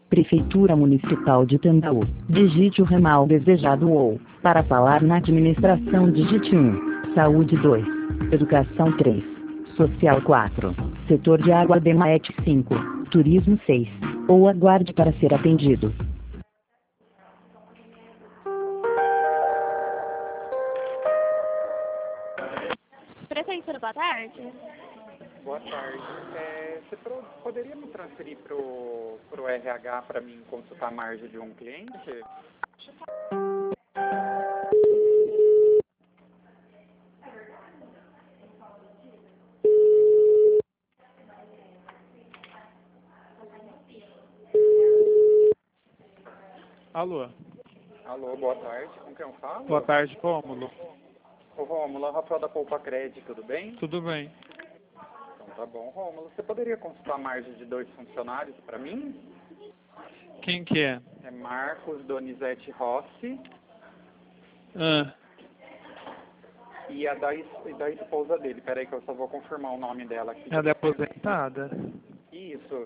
Prefeitura Municipal de Tambaú. Digite o ramal desejado ou, para falar na administração, digite 1. Saúde 2. Educação 3. Social 4. Setor de água DEMAET 5. Turismo 6. Ou aguarde para ser atendido. Prefeitura, boa tarde. Boa tarde. Você poderia me transferir pro RH para mim consultar a margem de um cliente? Alô. Alô, boa tarde. Com quem eu falo? Boa tarde, Rômulo. Ô, Rômulo, Rafael da Poupa Crédito, tudo bem? Tudo bem. Então tá bom. Rômulo, você poderia consultar a margem de 2 funcionários para mim? Quem que é? É Marcos Donizete Rossi Ah, e a da esposa dele. Peraí que eu só vou confirmar o nome dela aqui. ela é aposentada? Isso.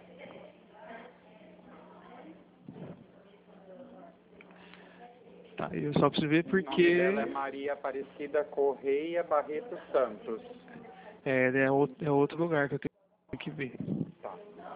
Tá, eu só preciso ver O nome porque dela é Maria Aparecida Correia Barreto Santos. é outro lugar que eu tenho que ver. Tá.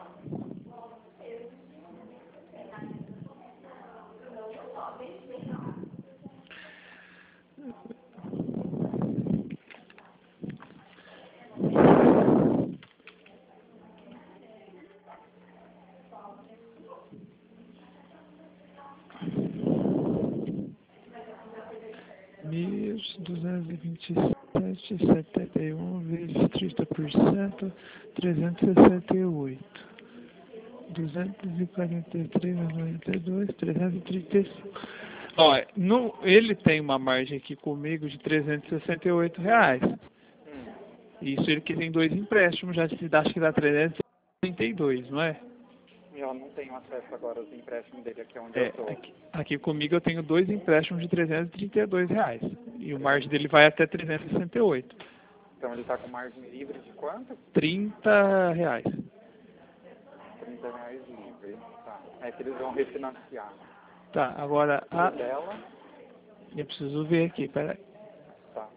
R$1.227,71 vezes 30%, 368. 243,92, 335. Ó, ele tem uma margem aqui comigo de R$368. Isso ele que tem 2 empréstimos, acho que dá 332, não é? Eu não tenho acesso agora aos empréstimos dele aqui onde eu estou. Aqui comigo eu tenho 2 empréstimos de R$332. E o margem dele vai até 368. Então ele está com margem livre de quanto? R$30. R$30 livre. Tá. É que eles vão refinanciar. Tá, agora A dela? eu preciso ver aqui, peraí. Tá.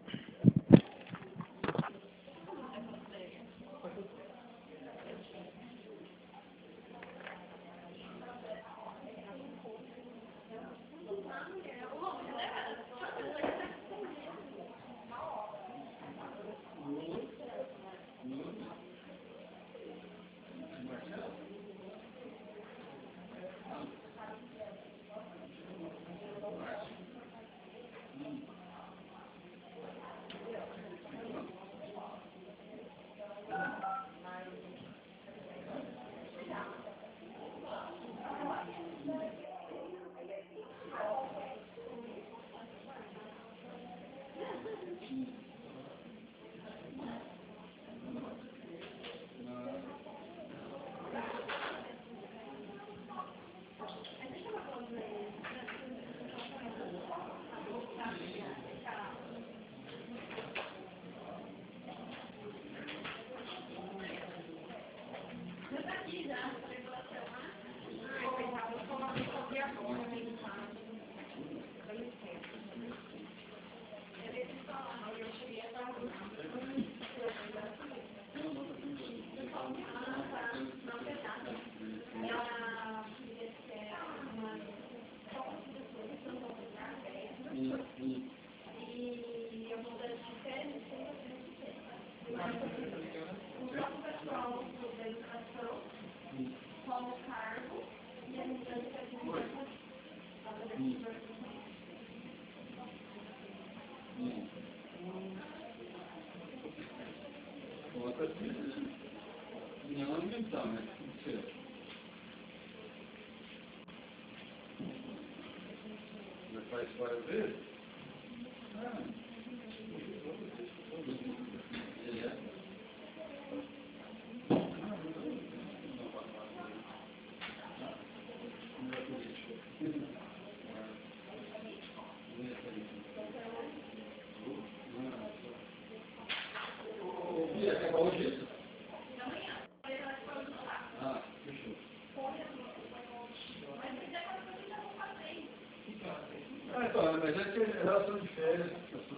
Mas é que é relação de férias.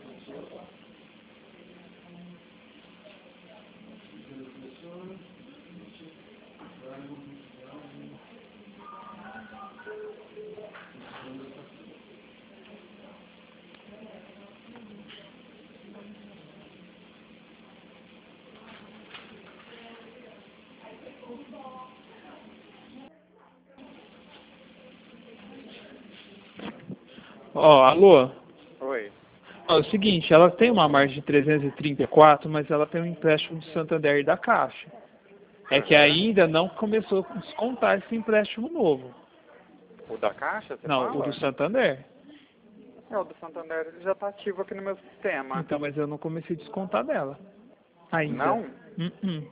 Ó, alô? Oi. Ó, é o seguinte, ela tem uma margem de 334, mas ela tem um empréstimo do Santander e da Caixa. É que ainda não começou a descontar esse empréstimo novo. O da Caixa, você Não, fala? o do Santander. É, o do Santander ele já está ativo aqui no meu sistema. Então, mas eu não comecei a descontar dela. Ainda. Não? Uh-uh.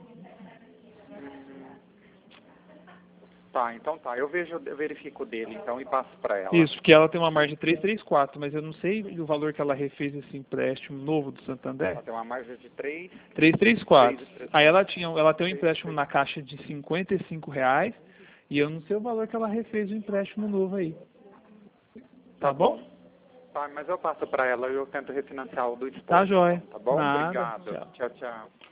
Tá, então tá. Eu verifico o dele então e passo para ela. Isso, porque ela tem uma margem de 334, mas eu não sei o valor que ela refez esse empréstimo novo do Santander. Ela tem uma margem de 3. 334. Aí ela tem um empréstimo na Caixa de R$ 55 e eu não sei o valor que ela refez o empréstimo novo aí. Tá bom? Tá, mas eu passo para ela e eu tento refinanciar o do esposo. Tá jóia. Tá bom? Nada. Obrigado. Tchau. Tchau, tchau.